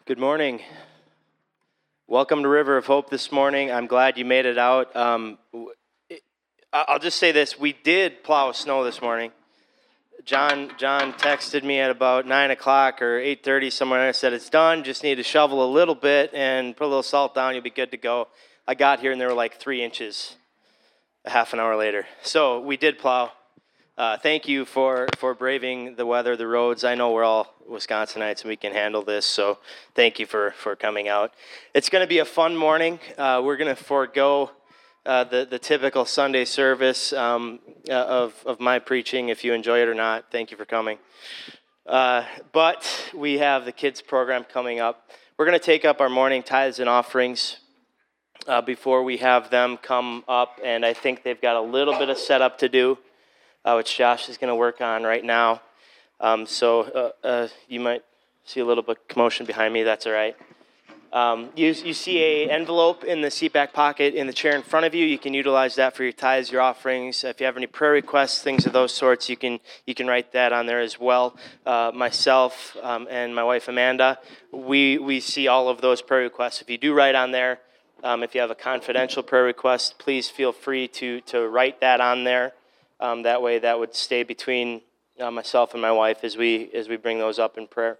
Good morning. Welcome to River of Hope this morning. I'm glad you made it out. I'll just say this. We did plow snow this morning. John texted me at about 9 o'clock or 8:30 somewhere, and I said, it's done. Just need to shovel a little bit and put a little salt down. You'll be good to go. I got here, and there were like 3 inches a half an hour later. So we did plow. Thank you for braving the weather, the roads. I know we're all Wisconsinites and we can handle this, so thank you for coming out. It's going to be a fun morning. We're going to forego the typical Sunday service of my preaching. If you enjoy it or not, thank you for coming. But we have the kids program coming up. We're going to take up our morning tithes and offerings before we have them come up, and I think they've got a little bit of setup to do, which Josh is going to work on right now. So you might see a little bit of commotion behind me. That's all right. You see an envelope in the seat back pocket in the chair in front of you. You can utilize that for your tithes, your offerings. If you have any prayer requests, things of those sorts, you can write that on there as well. Myself and my wife Amanda, we see all of those prayer requests. If you do write on there, if you have a confidential prayer request, please feel free to write that on there. That way, that would stay between myself and my wife as we bring those up in prayer.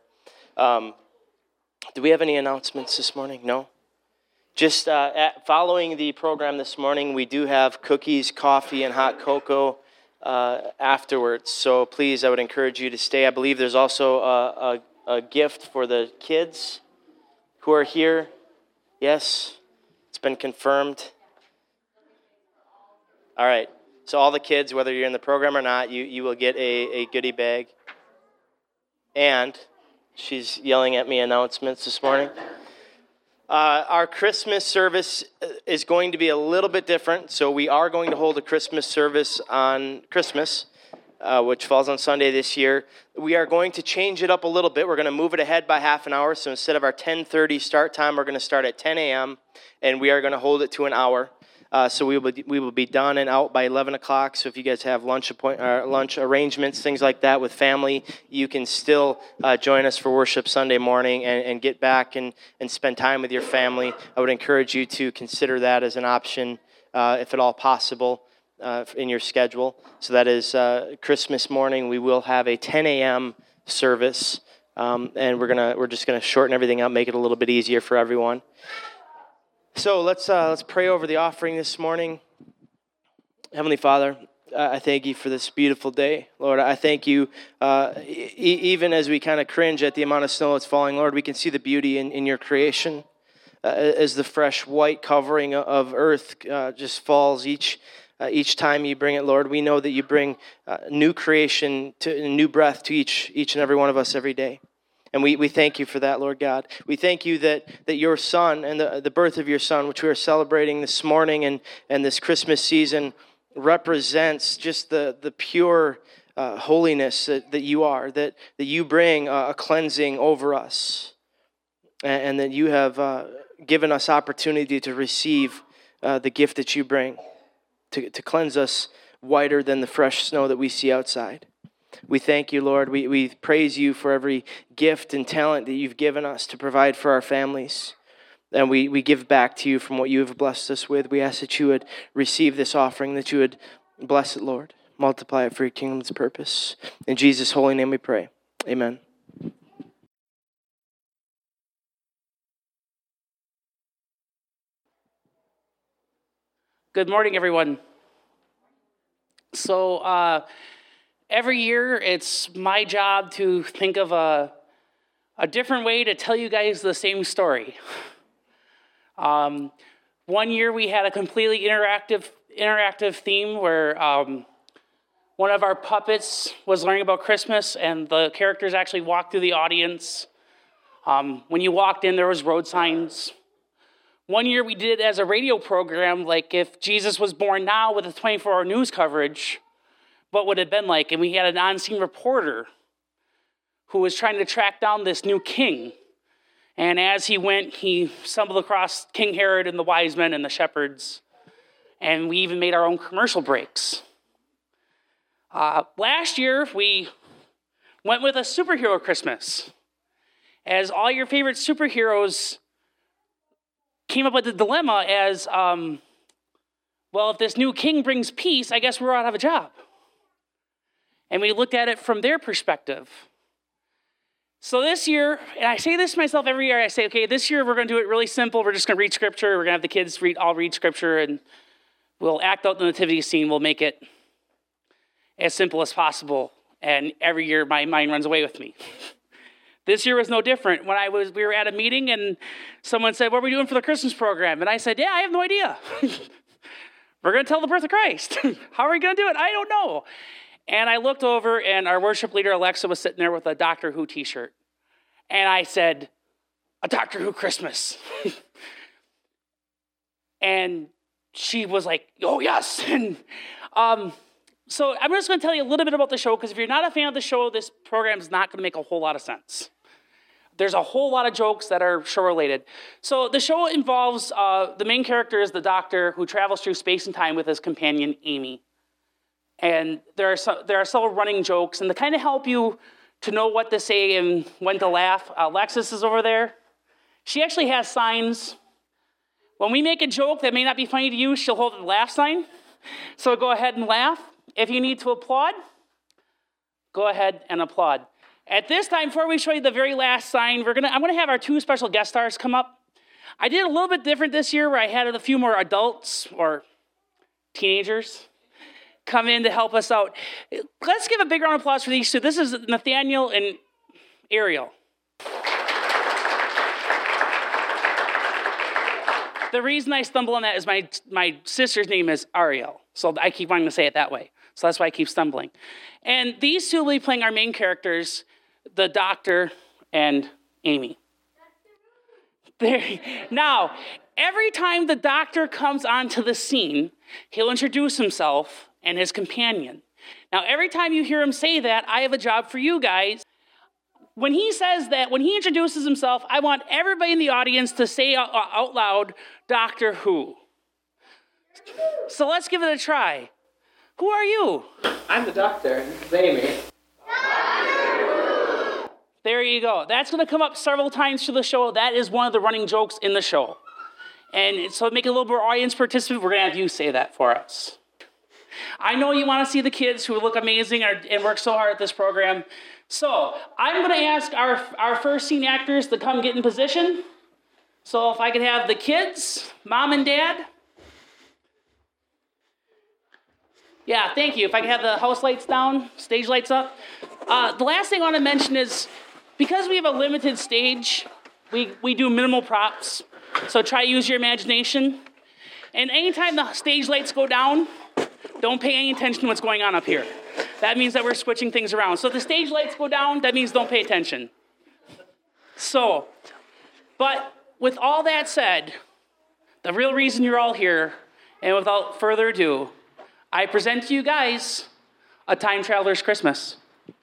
Do we have any announcements this morning? No? Just following the program this morning, we do have cookies, coffee, and hot cocoa afterwards. So please, I would encourage you to stay. I believe there's also a gift for the kids who are here. Yes? It's been confirmed. All right. So all the kids, whether you're in the program or not, you will get a goodie bag. And she's yelling at me announcements this morning. Our Christmas service is going to be a little bit different. So we are going to hold a Christmas service on Christmas, which falls on Sunday this year. We are going to change it up a little bit. We're going to move it ahead by half an hour. So instead of our 10:30 start time, we're going to start at 10 a.m., and we are going to hold it to an hour. So we will be done and out by 11 o'clock. So if you guys have lunch arrangements, things like that with family, you can still join us for worship Sunday morning and get back and spend time with your family. I would encourage you to consider that as an option, if at all possible, in your schedule. So that is Christmas morning. We will have a 10 a.m. service, and we're just gonna shorten everything up, make it a little bit easier for everyone. So let's pray over the offering this morning. Heavenly Father, I thank you for this beautiful day. Lord, I thank you, even as we kind of cringe at the amount of snow that's falling, Lord, we can see the beauty in your creation as the fresh white covering of earth just falls each time you bring it, Lord. We know that you bring new creation, new breath to each and every one of us every day. And we thank you for that, Lord God. We thank you that your Son and the birth of your Son, which we are celebrating this morning and this Christmas season, represents just the pure holiness that you are, that you bring a cleansing over us, and that you have given us opportunity to receive the gift that you bring, to cleanse us whiter than the fresh snow that we see outside. We thank you, Lord. We praise you for every gift and talent that you've given us to provide for our families. And we give back to you from what you have blessed us with. We ask that you would receive this offering, that you would bless it, Lord. Multiply it for your kingdom's purpose. In Jesus' holy name we pray. Amen. Good morning, everyone. So, every year, it's my job to think of a different way to tell you guys the same story. One year we had a completely interactive theme where one of our puppets was learning about Christmas, and the characters actually walked through the audience. When you walked in, there was road signs. One year we did it as a radio program, like if Jesus was born now with a 24-hour news coverage, what would it have been like? And we had an on-scene reporter who was trying to track down this new king. And as he went, he stumbled across King Herod and the wise men and the shepherds. And we even made our own commercial breaks. Last year, we went with a superhero Christmas. as all your favorite superheroes came up with the dilemma as, well, if this new king brings peace, I guess we're out of a job. And we looked at it from their perspective. So this year, and I say this to myself every year, I say, okay, this year we're going to do it really simple. We're just going to read scripture. We're going to have the kids all read scripture, and we'll act out the nativity scene. We'll make it as simple as possible. And every year my mind runs away with me. This year was no different. When we were at a meeting and someone said, what are we doing for the Christmas program? And I said, yeah, I have no idea. We're going to tell the birth of Christ. How are we going to do it? I don't know. And I looked over, and our worship leader, Alexa, was sitting there with a Doctor Who t-shirt. And I said, a Doctor Who Christmas. And she was like, oh, yes. And so I'm just going to tell you a little bit about the show, because if you're not a fan of the show, this program is not going to make a whole lot of sense. There's a whole lot of jokes that are show-related. So the show involves, the main character is the doctor who travels through space and time with his companion, Amy. And there are several running jokes, and to kind of help you to know what to say and when to laugh, Alexis is over there. She actually has signs. When we make a joke that may not be funny to you, she'll hold the laugh sign. So go ahead and laugh. If you need to applaud, go ahead and applaud. At this time, before we show you the very last sign, I'm going to have our two special guest stars come up. I did a little bit different this year, where I had a few more adults or teenagers come in to help us out. Let's give a big round of applause for these two. This is Nathaniel and Ariel. The reason I stumble on that is my sister's name is Ariel, so I keep wanting to say it that way. So that's why I keep stumbling. And these two will be playing our main characters, the doctor and Amy. Now, every time the doctor comes onto the scene, he'll introduce himself and his companion. Now, every time you hear him say that, I have a job for you guys. When he says that, when he introduces himself, I want everybody in the audience to say out loud, Doctor Who. So let's give it a try. Who are you? I'm the doctor. This is Amy. There you go. That's going to come up several times through the show. That is one of the running jokes in the show. And so to make it a little more audience participant, we're going to have you say that for us. I know you want to see the kids who look amazing and work so hard at this program. So I'm going to ask our first scene actors to come get in position. So if I could have the kids, mom and dad. Yeah, thank you. If I could have the house lights down, stage lights up. The last thing I want to mention is, because we have a limited stage, we do minimal props. So try to use your imagination. And anytime the stage lights go down, don't pay any attention to what's going on up here. That means that we're switching things around. So if the stage lights go down, that means don't pay attention. So, but with all that said, the real reason you're all here, and without further ado, I present to you guys A Time Traveler's Christmas.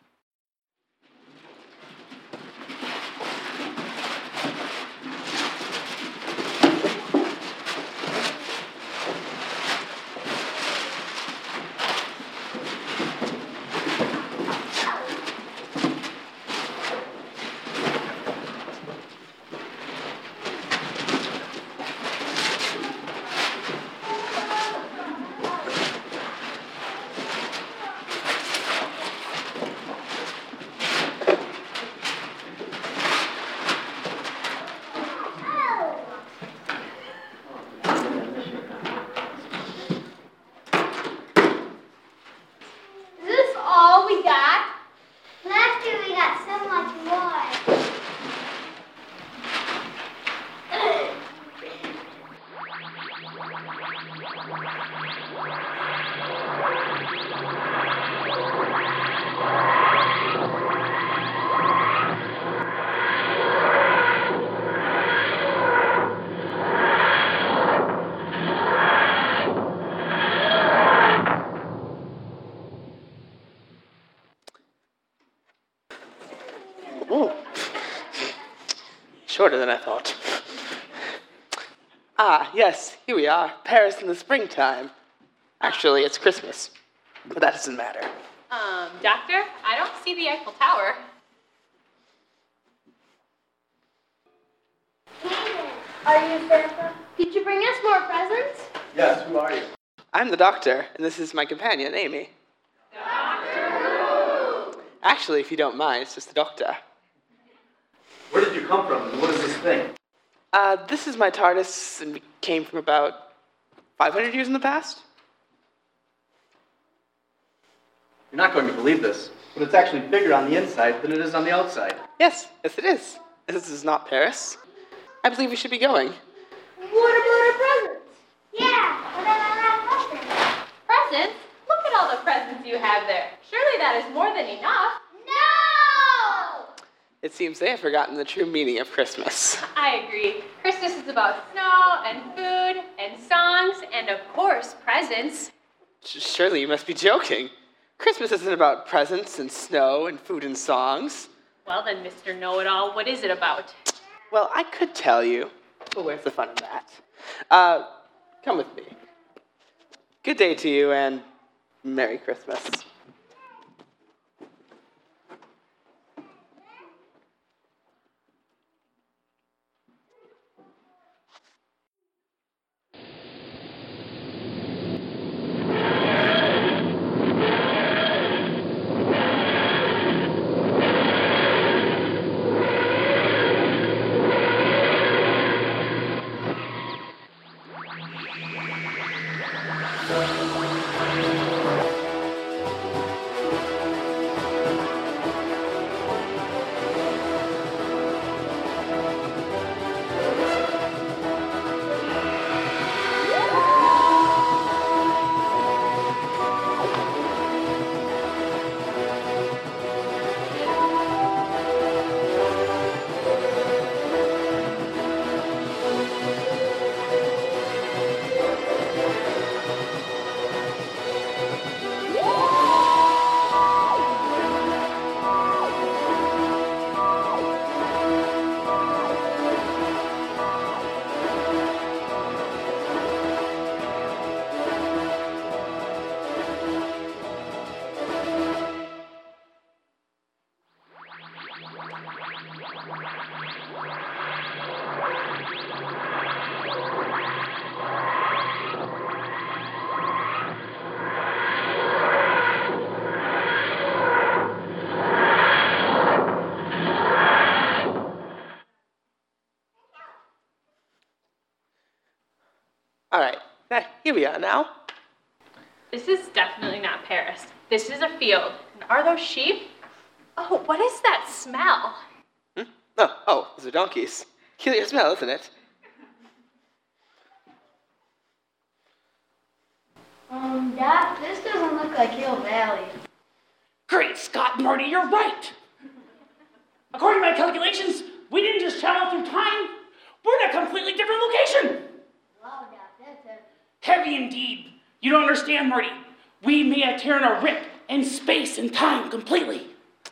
Shorter than I thought. Ah, yes, here we are, Paris in the springtime. Actually, it's Christmas, but that doesn't matter. Doctor, I don't see the Eiffel Tower. Are you Santa? Did you bring us more presents? Yes, who are you? I'm the doctor, and this is my companion, Amy. Actually, if you don't mind, it's just the doctor. Where did you come from, and what is this thing? This is my TARDIS, and we came from about 500 years in the past. You're not going to believe this, but it's actually bigger on the inside than it is on the outside. Yes, it is. This is not Paris. I believe we should be going. What about our presents? Yeah, but then I have presents. Presents? Look at all the presents you have there. Surely that is more than enough. No! It seems they have forgotten the true meaning of Christmas. I agree. Christmas is about snow and food and songs and, of course, presents. Surely you must be joking. Christmas isn't about presents and snow and food and songs. Well then, Mr. Know-It-All, what is it about? Well, I could tell you, but where's the fun in that? Come with me. Good day to you, and Merry Christmas. All right, here we are now. This is definitely not Paris. This is a field. And are those sheep? Oh, what is that smell? Oh, those are donkeys. Peculiar smell, isn't it? Dad, this doesn't look like Hill Valley. Great Scott, Marty, you're right. According to my calculations, we didn't just travel through time. We're in a completely different location. Wow, Dad, that's heavy. Heavy indeed. You don't understand, Marty. We may have teared a rip in space and time completely.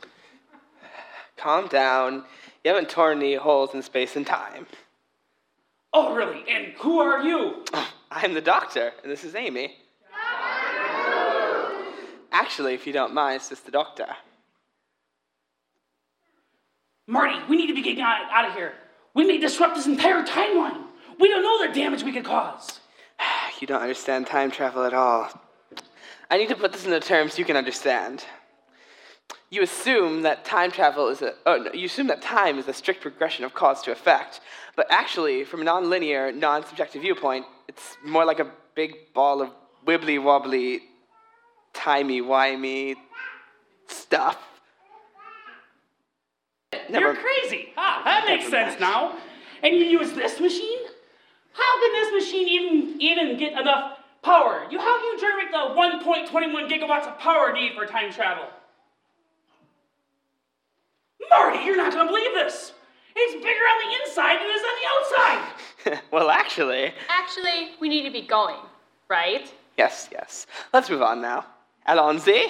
Calm down. You haven't torn any holes in space and time. Oh, really? And who are you? I'm the doctor, and this is Amy. Actually, if you don't mind, it's just the doctor. Marty, we need to be getting out of here. We may disrupt this entire timeline. We don't know the damage we could cause. You don't understand time travel at all. I need to put this into terms you can understand. You assume that time travel is you assume that time is a strict progression of cause to effect. But actually, from a non-linear, non-subjective viewpoint, it's more like a big ball of wibbly-wobbly, timey-wimey stuff. You're crazy. That makes sense now. And you use this machine? How can this machine even get enough power? How can you generate the 1.21 gigawatts of power needed for time travel? Marty, you're not going to believe this. It's bigger on the inside than it is on the outside. Well, actually... Actually, we need to be going, right? Yes. Let's move on now. Allons-y.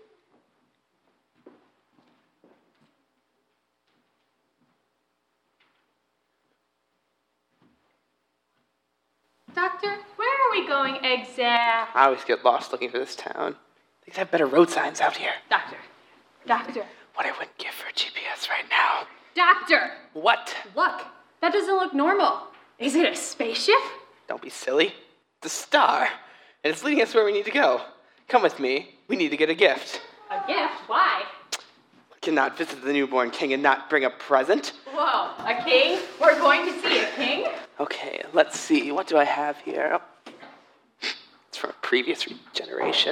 Doctor, where are we going exactly? I always get lost looking for this town. They could have better road signs out here. Doctor. What I wouldn't give for a GPS right now. Doctor! What? Look, that doesn't look normal. Is it a spaceship? Don't be silly. It's a star, and it's leading us where we need to go. Come with me. We need to get a gift. A gift? Why? Cannot visit the newborn king and not bring a present. Whoa, a king? We're going to see a king? Okay, let's see. What do I have here? Oh, it's from a previous generation.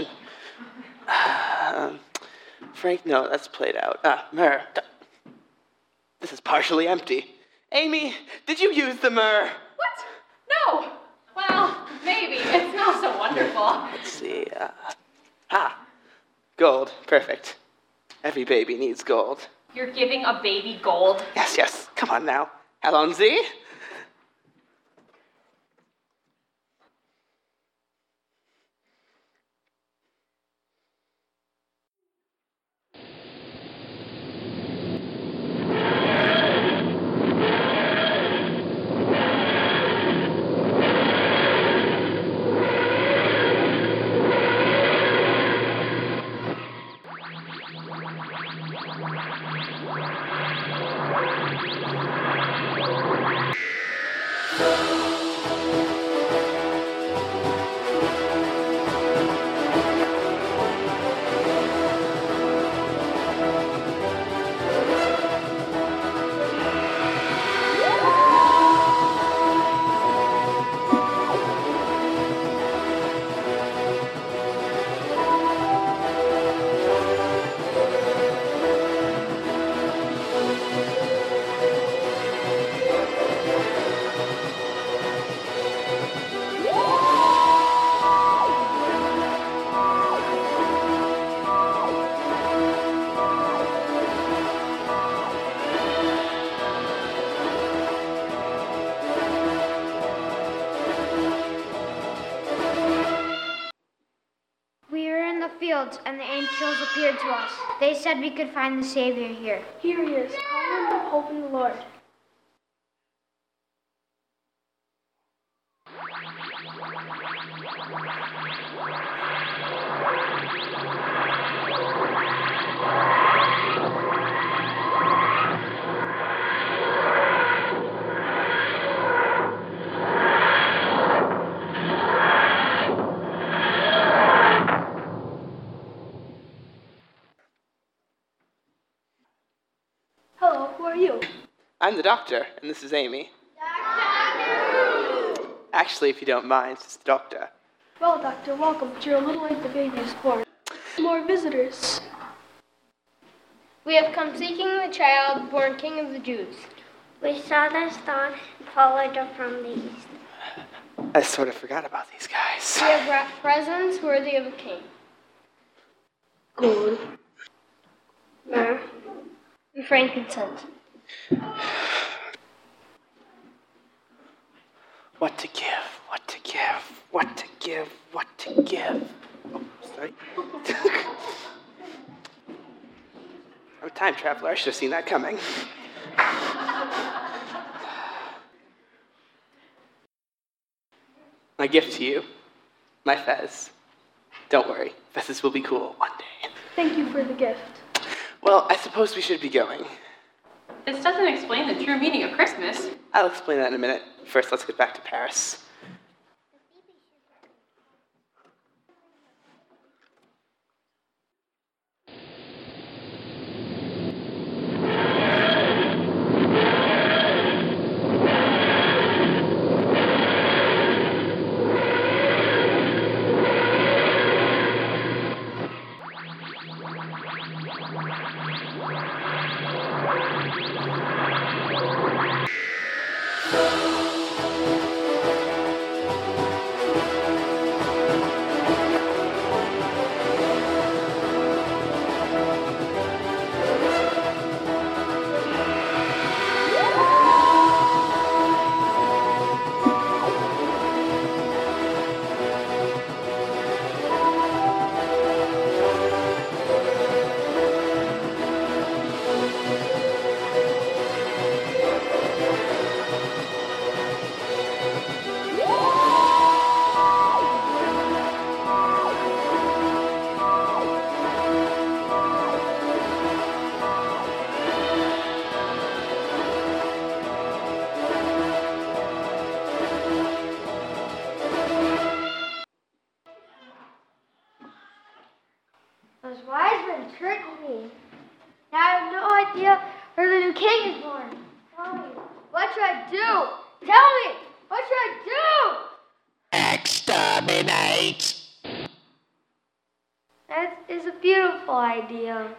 Frank, no, that's played out. Myrrh. This is partially empty. Amy, did you use the myrrh? What? No. Well, maybe. It smells so wonderful. Let's see. Gold. Perfect. Every baby needs gold. You're giving a baby gold? Yes. Come on now. Alonzi? And the angels appeared to us. They said we could find the Savior here. Here he is, calling and hope in the Lord. Hello, who are you? I'm the doctor, and this is Amy. Doctor! Actually, if you don't mind, it's the doctor. Well, Doctor, welcome, but you're a little late. The baby is born. More visitors. We have come seeking the child born King of the Jews. We saw the star and followed it from the east. I sort of forgot about these guys. We have brought presents worthy of a king. Gold. Myrrh. And frankincense. What to give, what to give, what to give, what to give. Oh, sorry. I'm a time traveler. I should have seen that coming. My gift to you, my fez. Don't worry, fezzes will be cool one day. Thank you for the gift. Well, I suppose we should be going. This doesn't explain the true meaning of Christmas. I'll explain that in a minute. First, let's get back to Paris. What should I do? Tell me! What should I do? Exterminate! That is a beautiful idea.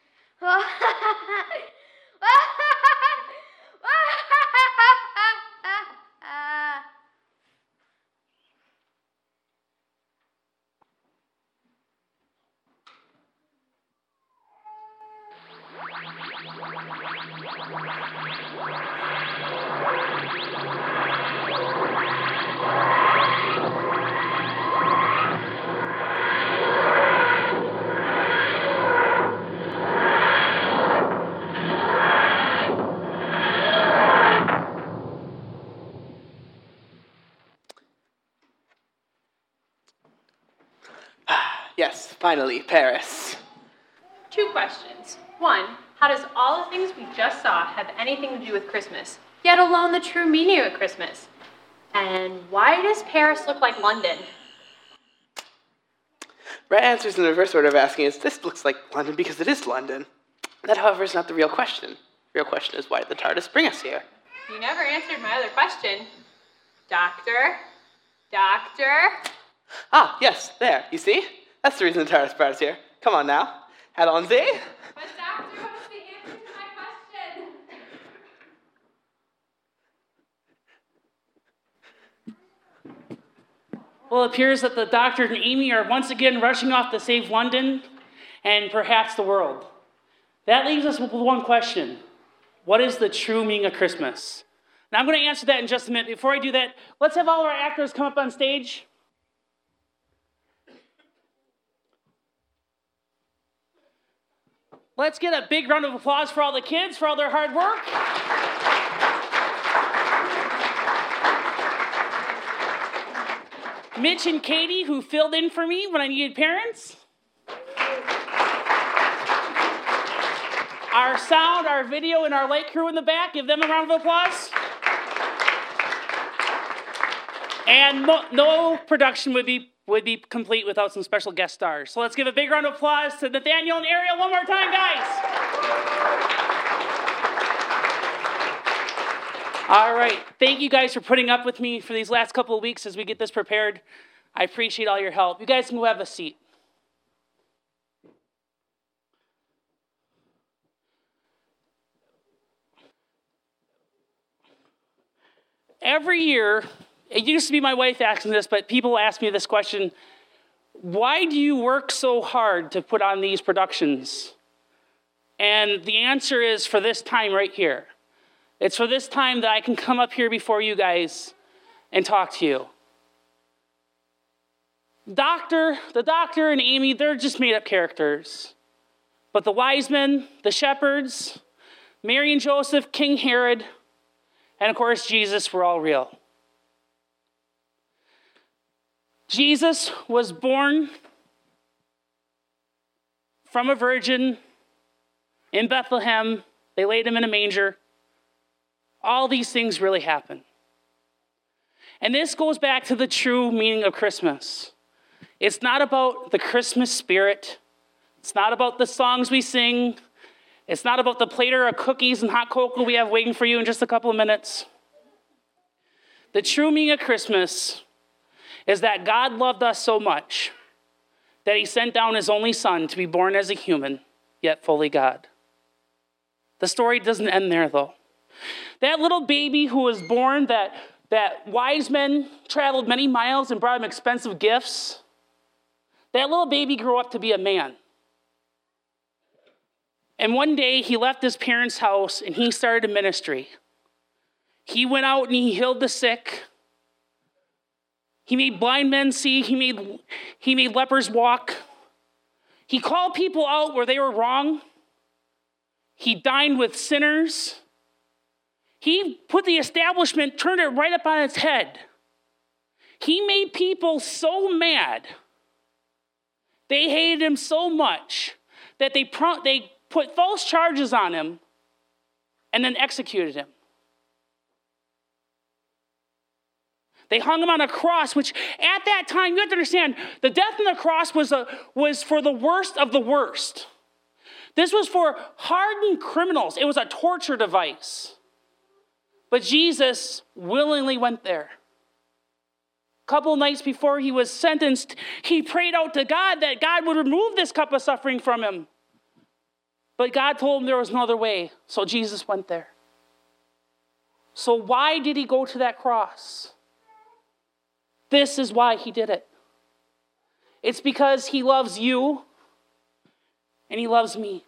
Yes, finally, Paris. 2 questions. 1, how does all the things we just saw have anything to do with Christmas, yet alone the true meaning of Christmas? And why does Paris look like London? Right answers in the reverse order of asking is, this looks like London because it is London. That, however, is not the real question. The real question is, why did the TARDIS bring us here? You never answered my other question. Doctor? Doctor? Ah, yes, there, you see? That's the reason the TARDIS brought us here. Come on now. Head on, Z. But Doctor, what's the answer to my question? Well, it appears that the Doctor and Amy are once again rushing off to save London and perhaps the world. That leaves us with one question. What is the true meaning of Christmas? Now, I'm going to answer that in just a minute. Before I do that, let's have all our actors come up on stage. Let's get a big round of applause for all the kids, for all their hard work. Mitch and Katie, who filled in for me when I needed parents. Our sound, our video, and our light crew in the back. Give them a round of applause. And no production would be complete without some special guest stars. So let's give a big round of applause to Nathaniel and Ariel one more time, guys. All right. Thank you guys for putting up with me for these last couple of weeks as we get this prepared. I appreciate all your help. You guys can go have a seat. Every year, it used to be my wife asking this, but people ask me this question: why do you work so hard to put on these productions? And the answer is for this time right here. It's for this time that I can come up here before you guys and talk to you. The doctor and Amy, they're just made up characters. But the wise men, the shepherds, Mary and Joseph, King Herod, and of course Jesus were all real. Jesus was born from a virgin in Bethlehem. They laid him in a manger. All these things really happened. And this goes back to the true meaning of Christmas. It's not about the Christmas spirit. It's not about the songs we sing. It's not about the platter of cookies and hot cocoa we have waiting for you in just a couple of minutes. The true meaning of Christmas is that God loved us so much that he sent down his only son to be born as a human, yet fully God. The story doesn't end there, though. That little baby who was born, that wise men traveled many miles and brought him expensive gifts, that little baby grew up to be a man. And one day he left his parents' house and he started a ministry. He went out and he healed the sick. He made blind men see. He made lepers walk. He called people out where they were wrong. He dined with sinners. He put the establishment, turned it right up on its head. He made people so mad. They hated him so much that they put false charges on him and then executed him. They hung him on a cross, which at that time, you have to understand, the death on the cross was for the worst of the worst. This was for hardened criminals. It was a torture device. But Jesus willingly went there. A couple nights before he was sentenced, he prayed out to God that God would remove this cup of suffering from him. But God told him there was no other way, so Jesus went there. So why did he go to that cross? This is why he did it. It's because he loves you and he loves me.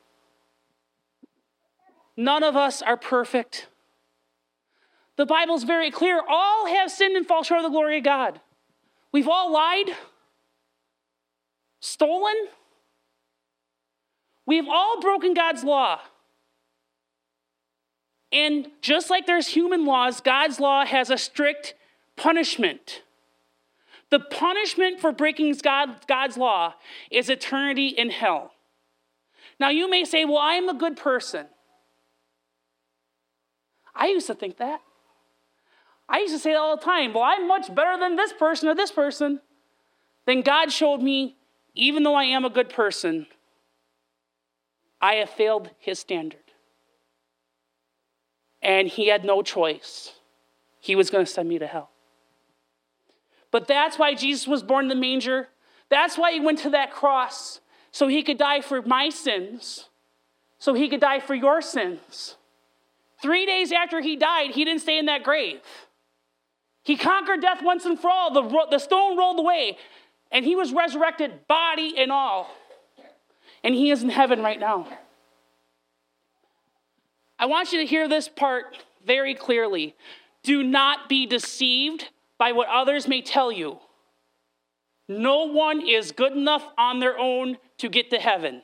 None of us are perfect. The Bible's very clear. All have sinned and fall short of the glory of God. We've all lied, stolen. We've all broken God's law. And just like there's human laws, God's law has a strict punishment. The punishment for breaking God's law is eternity in hell. Now you may say, well, I am a good person. I used to think that. I used to say that all the time. Well, I'm much better than this person or this person. Then God showed me, even though I am a good person, I have failed his standard. And he had no choice. He was going to send me to hell. But that's why Jesus was born in the manger. That's why he went to that cross, so he could die for my sins, so he could die for your sins. 3 days after he died, he didn't stay in that grave. He conquered death once and for all. The stone rolled away, and he was resurrected, body and all. And he is in heaven right now. I want you to hear this part very clearly. Do not be deceived by what others may tell you. No one is good enough on their own to get to heaven.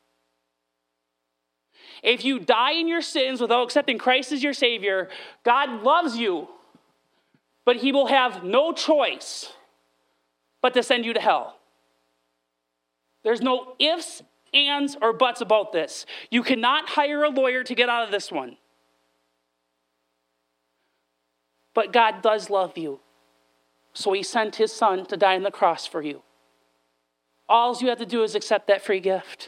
If you die in your sins without accepting Christ as your Savior, God loves you, but he will have no choice but to send you to hell. There's no ifs, ands, or buts about this. You cannot hire a lawyer to get out of this one. But God does love you, so he sent his son to die on the cross for you. All you have to do is accept that free gift.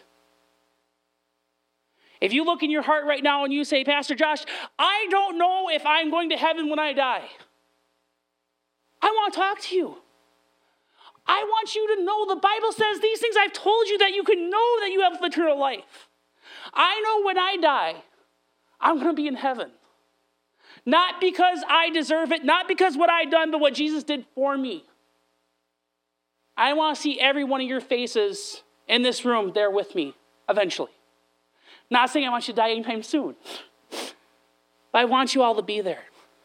If you look in your heart right now and you say, Pastor Josh, I don't know if I'm going to heaven when I die. I want to talk to you. I want you to know the Bible says these things I've told you that you can know that you have eternal life. I know when I die, I'm going to be in heaven. Not because I deserve it, not because what I've done, but what Jesus did for me. I want to see every one of your faces in this room there with me eventually. Not saying I want you to die anytime soon, but I want you all to be there.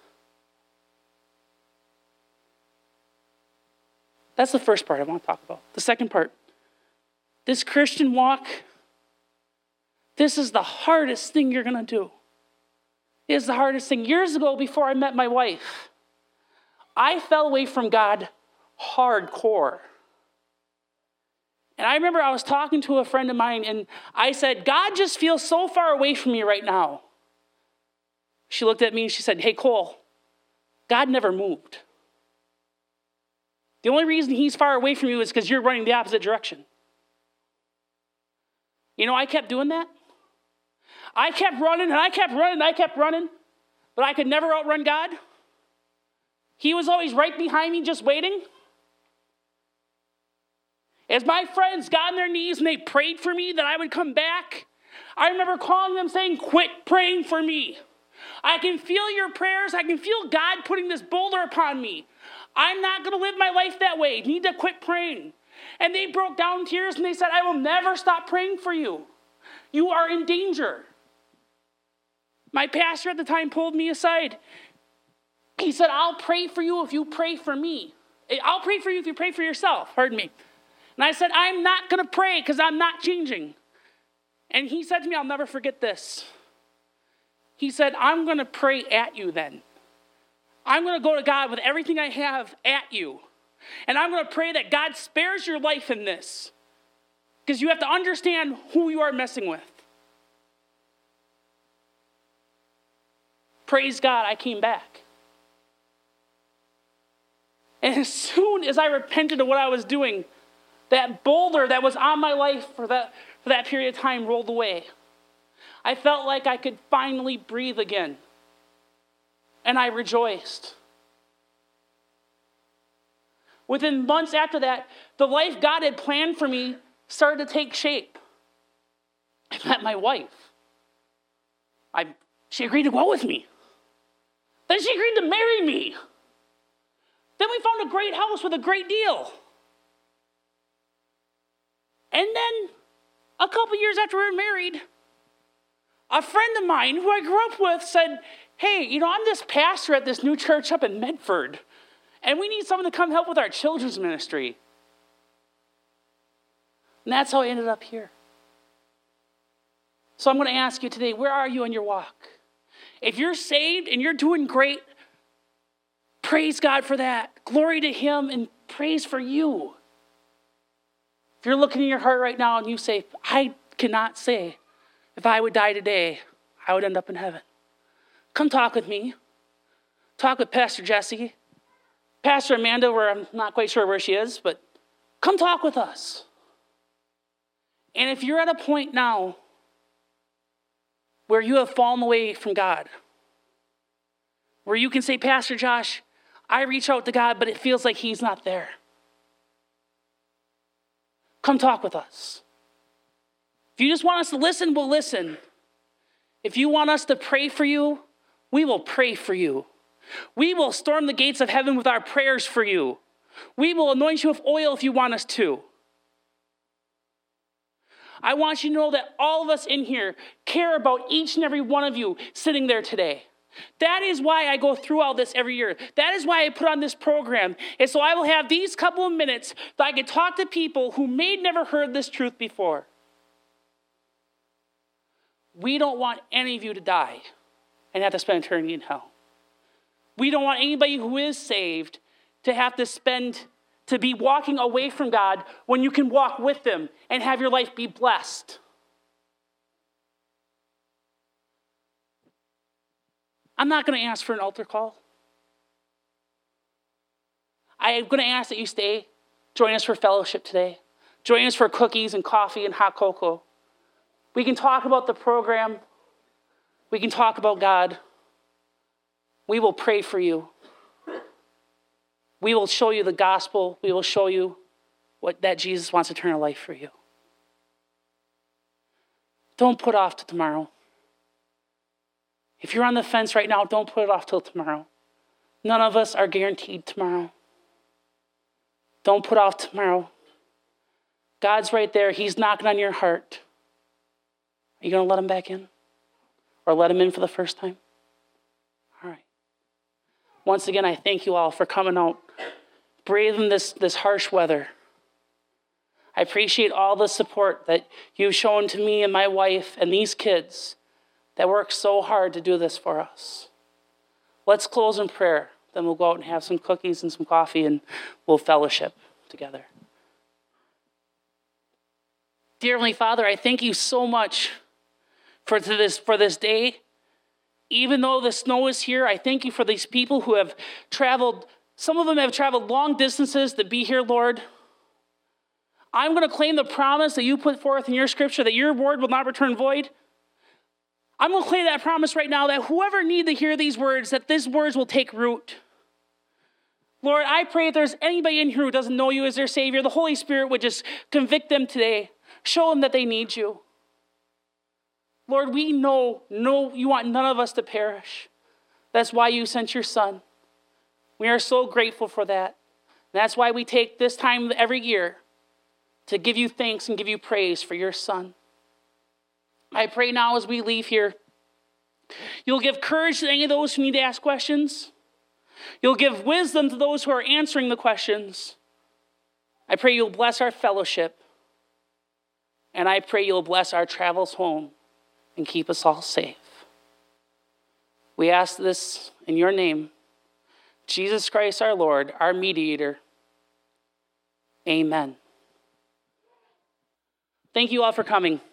That's the first part I want to talk about. The second part, this Christian walk, this is the hardest thing you're going to do. It is the hardest thing. Years ago, before I met my wife, I fell away from God hardcore. And I remember I was talking to a friend of mine, and I said, God just feels so far away from me right now. She looked at me and she said, hey, Cole, God never moved. The only reason he's far away from you is because you're running the opposite direction. You know, I kept doing that. I kept running, and I kept running, and I kept running, but I could never outrun God. He was always right behind me, just waiting. As my friends got on their knees and they prayed for me that I would come back, I remember calling them saying, quit praying for me. I can feel your prayers. I can feel God putting this boulder upon me. I'm not going to live my life that way. You need to quit praying. And they broke down in tears and they said, I will never stop praying for you. You are in danger. My pastor at the time pulled me aside. He said, I'll pray for you if you pray for me. I'll pray for you if you pray for yourself. Pardon me. And I said, I'm not going to pray because I'm not changing. And he said to me, I'll never forget this. He said, I'm going to pray at you then. I'm going to go to God with everything I have at you. And I'm going to pray that God spares your life in this. Because you have to understand who you are messing with. Praise God, I came back. And as soon as I repented of what I was doing, that boulder that was on my life for that period of time rolled away. I felt like I could finally breathe again. and I rejoiced. Within months after that, the life God had planned for me started to take shape. I met my wife. She agreed to go out with me. Then she agreed to marry me. Then we found a great house with a great deal. And then, a couple years after we were married, a friend of mine who I grew up with said, hey, I'm this pastor at this new church up in Medford, and we need someone to come help with our children's ministry. And that's how I ended up here. So I'm going to ask you today, where are you in your walk? If you're saved and you're doing great, praise God for that. Glory to him and praise for you. If you're looking in your heart right now and you say, I cannot say if I would die today, I would end up in heaven. Come talk with me. Talk with Pastor Jesse. Pastor Amanda, where I'm not quite sure where she is, but come talk with us. And if you're at a point now where you have fallen away from God, where you can say, Pastor Josh, I reach out to God, but it feels like he's not there. Come talk with us. If you just want us to listen, we'll listen. If you want us to pray for you, we will pray for you. We will storm the gates of heaven with our prayers for you. We will anoint you with oil if you want us to. I want you to know that all of us in here care about each and every one of you sitting there today. That is why I go through all this every year. That is why I put on this program. And so I will have these couple of minutes that I can talk to people who may never heard this truth before. We don't want any of you to die and have to spend eternity in hell. We don't want anybody who is saved to have to be walking away from God when you can walk with them and have your life be blessed. I'm not going to ask for an altar call. I am going to ask that you stay, join us for fellowship today. Join us for cookies and coffee and hot cocoa. We can talk about the program. We can talk about God. We will pray for you. We will show you the gospel. We will show you that Jesus wants eternal life for you. Don't put off to tomorrow. If you're on the fence right now, don't put it off till tomorrow. None of us are guaranteed tomorrow. Don't put off tomorrow. God's right there. He's knocking on your heart. Are you going to let him back in? Or let him in for the first time? All right. Once again, I thank you all for coming out, braving this harsh weather. I appreciate all the support that you've shown to me and my wife and these kids that work so hard to do this for us. Let's close in prayer. Then we'll go out and have some cookies and some coffee and we'll fellowship together. Dear Heavenly Father, I thank you so much for this day. Even though the snow is here, I thank you for these people who have traveled. Some of them have traveled long distances to be here, Lord. I'm going to claim the promise that you put forth in your scripture that your word will not return void. I'm going to claim that promise right now that whoever needs to hear these words, that these words will take root. Lord, I pray if there's anybody in here who doesn't know you as their Savior, the Holy Spirit would just convict them today. Show them that they need you. Lord, we know you want none of us to perish. That's why you sent your Son. We are so grateful for that. And that's why we take this time every year to give you thanks and give you praise for your Son. I pray now as we leave here, you'll give courage to any of those who need to ask questions. You'll give wisdom to those who are answering the questions. I pray you'll bless our fellowship. And I pray you'll bless our travels home and keep us all safe. We ask this in your name, Jesus Christ our Lord, our mediator. Amen. Thank you all for coming.